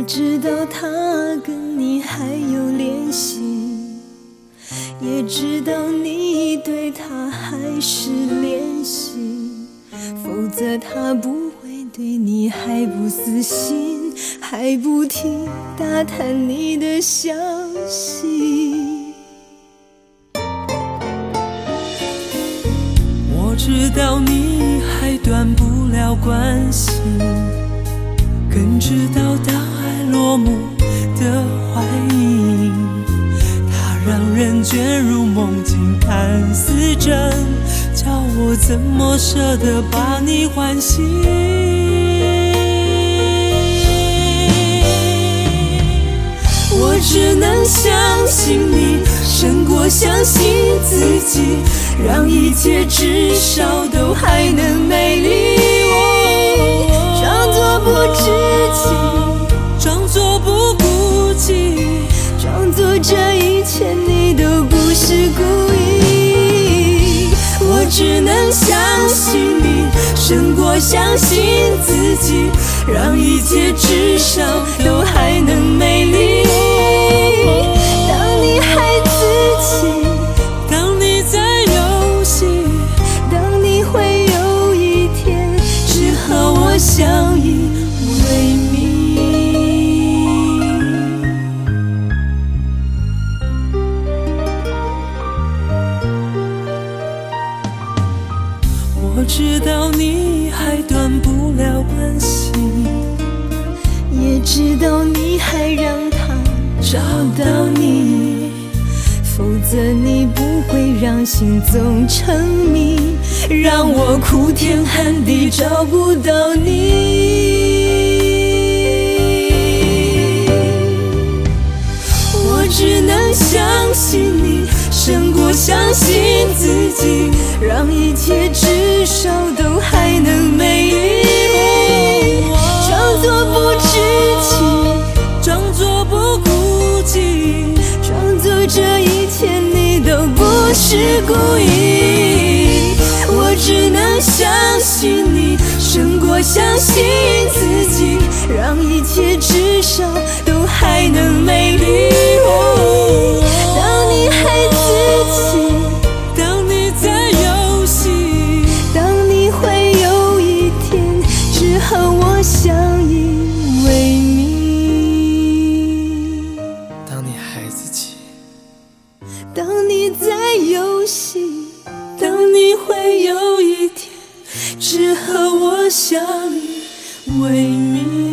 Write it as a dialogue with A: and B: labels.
A: 知道他跟你还有联系，也知道你对他还是怜惜，否则他不会对你还不死心，还不停打探你的消息。
B: 我知道你还断不了关系，更知道当爱落幕的怀疑，它让人卷入梦境，看似真，叫我怎么舍得把你唤醒。我只能相信你，胜过相信自己，让一切至少都还能美丽。装作不知情，装作不顾忌，
A: 装作这一切你都不是故意。
B: 我只能相信你，胜过相信自己，让一切至少都还能美丽。
A: 当你还自欺，
B: 当你在游戏，
A: 当你会有一天只和我相依为命。
B: 我知道你还断不了关系，
A: 也知道你还让他找到你，否则你不会让心总沉迷，让我哭天喊地找不到你。
B: 我只能相信你，胜过相信自己，
A: 让一切至少都还能美丽。装作不知情，
B: 装作不顾忌，
A: 装作这一切你都不是故意。
B: 我只能相信你，胜过相信自己，
A: 让一切至少都还能美丽。当你还自欺，
B: 当你在游戏，
A: 当你会有一天只和我相依为命。
B: 当你还自欺，
A: 当你在游戏，
B: 当你会有一天只和我相依为命。